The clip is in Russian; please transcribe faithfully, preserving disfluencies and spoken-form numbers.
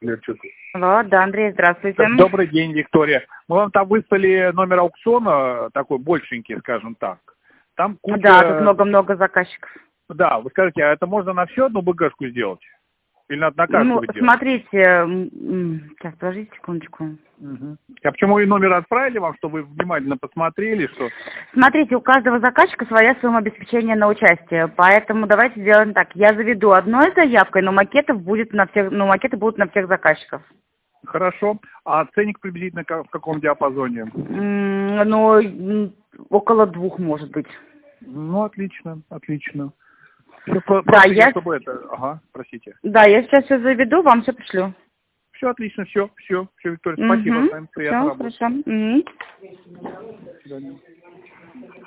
Лерчук. Алло, да, Андрей, здравствуйте. Добрый день, Виктория. Мы вам там выставили номер аукциона, такой большенький, скажем так. Там куча... Да, тут много-много заказчиков. Да, вы скажите, а это можно на всю одну БГшку сделать? Или надо на каждую Ну, делать? смотрите, сейчас, подождите секундочку. Угу. А почему и номер отправили вам, чтобы вы внимательно посмотрели, что... Смотрите, у каждого заказчика своя сумма обеспечения на участие, поэтому давайте сделаем так. Я заведу одной заявкой, но макетов будет на всех, ну, макеты будут на всех заказчиков. Хорошо. А ценник приблизительно в каком диапазоне? М, Ну, около двух, может быть. Ну, отлично, отлично. Все, про, Да, я... чтобы это... Ага, простите. Да, я сейчас все заведу, вам все пришлю. Все отлично, все, все, все, Виктория, спасибо, Угу. с вами приятно Все, работать. хорошо. Угу. До свидания.